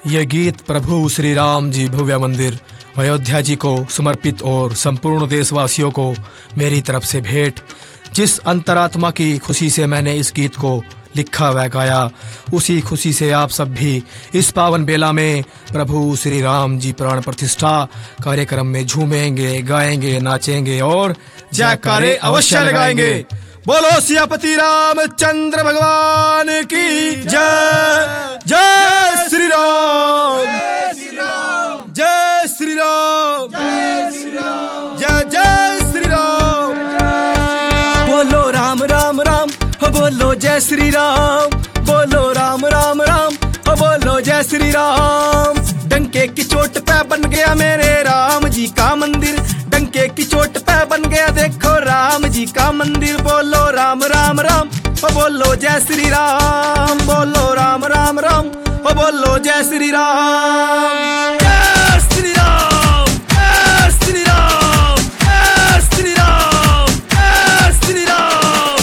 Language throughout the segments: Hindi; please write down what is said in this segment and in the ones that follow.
ये गीत प्रभु श्री राम जी भव्य मंदिर अयोध्या जी को समर्पित और संपूर्ण देशवासियों को मेरी तरफ से भेंट। जिस अंतरात्मा की खुशी से मैंने इस गीत को लिखा व गाया, उसी खुशी से आप सब भी इस पावन बेला में प्रभु श्री राम जी प्राण प्रतिष्ठा कार्यक्रम में झूमेंगे, गाएंगे, नाचेंगे और जयकारे अवश्य लगाएंगे। बोलो सियापति रामचंद्र भगवान की जय। जय श्री राम, जय श्री राम, जय जय श्री राम। बोलो राम राम राम, बोलो जय श्री राम, बोलो राम राम राम, बोलो जय श्री राम। डंके की चोट पे बन गया मेरे राम जी का मंदिर, डंके की चोट पे बन गया देखो राम जी का मंदिर। बोलो राम राम राम, बोलो जय श्री राम, बोलो राम राम राम, बोलो जय श्री राम। जय श्री राम, जय श्री राम, जय श्री राम, जय श्री राम।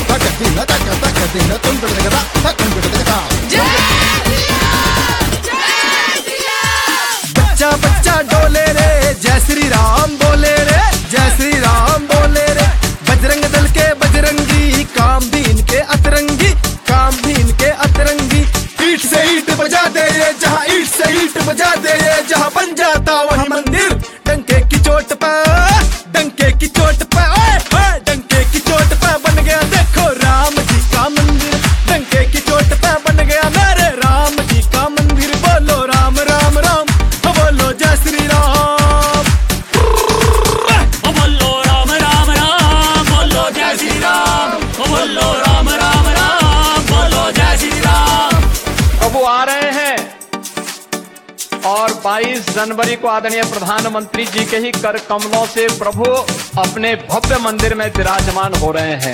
बच्चा बच्चा डोले रे, जय श्री राम बोले रे, जय श्री राम बोले रे। बजरंग दल के बजरंगी, काम दीन के अतरंगी, काम दीन के अतरंगी। ईट से ईट बजा दे ये, जहाँ ईट से ईट बजा दे ये, जहाँ बन जाता वही मंदिर। डंके की चोट पर, डंके की चोट पर, डंके की चोट पर बन गया देखो राम जी का मंदिर, डंके की चोट पर बन गया मेरे राम जी का मंदिर। बोलो राम राम राम, बोलो जय श्री राम, बोलो राम राम राम, बोलो जय श्री राम, बोलो राम राम राम, बोलो जय श्री राम। प्रभु आ रहे हैं और 22 जनवरी को आदरणीय प्रधानमंत्री जी के ही कर कमलों से प्रभु अपने भव्य मंदिर में विराजमान हो रहे हैं।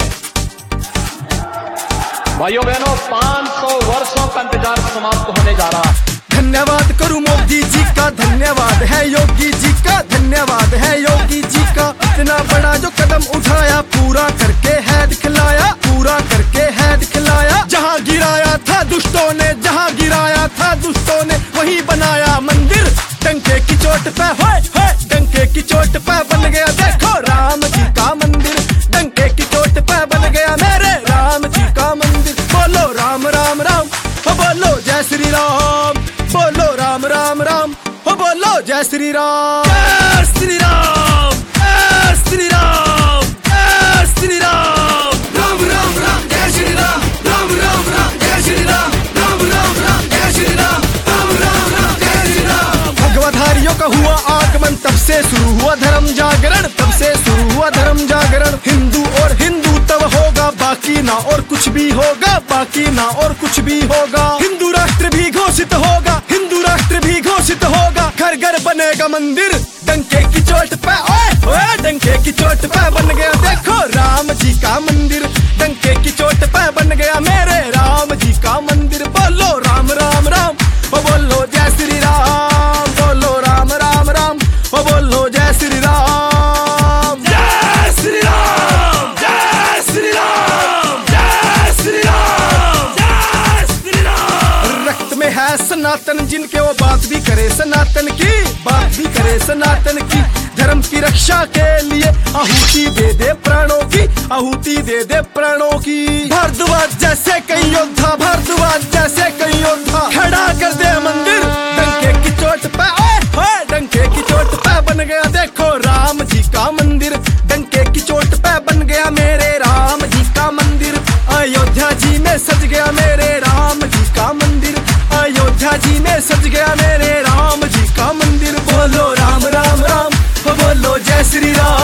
भाइयों बहनों, 500 वर्षों का इंतजार समाप्त होने जा रहा है। धन्यवाद करूं मोदी जी का, धन्यवाद है योगी जी का, धन्यवाद है योगी जी का। इतना बड़ा जो कदम उठाया, पूरा करके है दिखलाया, पूरा करके है दिखलाया। जहां गिराया था दुष्टों ने, जहां गिराया था दुष्टों ने, वही बनाया मंदिर। डंके की चोट पे होए होए, डंके की चोट पे बन गया देखो राम जी का मंदिर, डंके की चोट पे बन गया मेरे राम जी का मंदिर। बोलो राम राम राम, बोलो जय श्री राम, बोलो राम राम राम, बोलो जय श्री राम। जय श्री राम, जय श्री राम, जय श्री राम। राम राम राम जय श्री राम, राम राम राम जय श्री राम, राम राम राम जय श्री राम, राम राम राम जय श्री राम। भगवधारियों का हुआ आगमन, तब से शुरू हुआ धर्म जागरण, तब से शुरू हुआ धर्म जागरण। हिंदू और हिंदू तब होगा, बाकी ना और कुछ भी होगा, बाकी ना और कुछ भी होगा। हिंदू राष्ट्र भी घोषित होगा, हिंदू राष्ट्र भी घोषित होगा। घर घर बनेगा मंदिर, डंके की चोट पे ओए ओए, डंके की चोट पे बन गया देखो राम जी का मंदिर, डंके की चोट पे बन गया मेरे राम जी का मंदिर। बोलो राम राम राम, बोलो जय श्री राम, बोलो राम राम राम, बोलो जय श्री राम। जय श्री राम, जय श्री राम, जय श्री राम, जय श्री राम। रक्त में है सनातन जिनके, वो बात भी करे सनातन की, बात भी करे सनातन की। धर्म की रक्षा के लिए आहुति दे दे प्राणों की, आहुति दे दे प्राणों की। भारद्वाज जैसे कई योद्धा, भारद्वाज जैसे कई योद्धा, खड़ा कर दे मंदिर। डंके की चोट पे ओए ओए, डंके की चोट पे बन गया देखो राम जी का मंदिर, डंके की चोट पे बन गया मेरे राम जी का मंदिर। अयोध्या जी में सज गया मेरे राम जी का मंदिर, अयोध्या जी में सज गया मेरे राम जी का मंदिर। बोलो राम राम राम, बोलो जय श्री राम।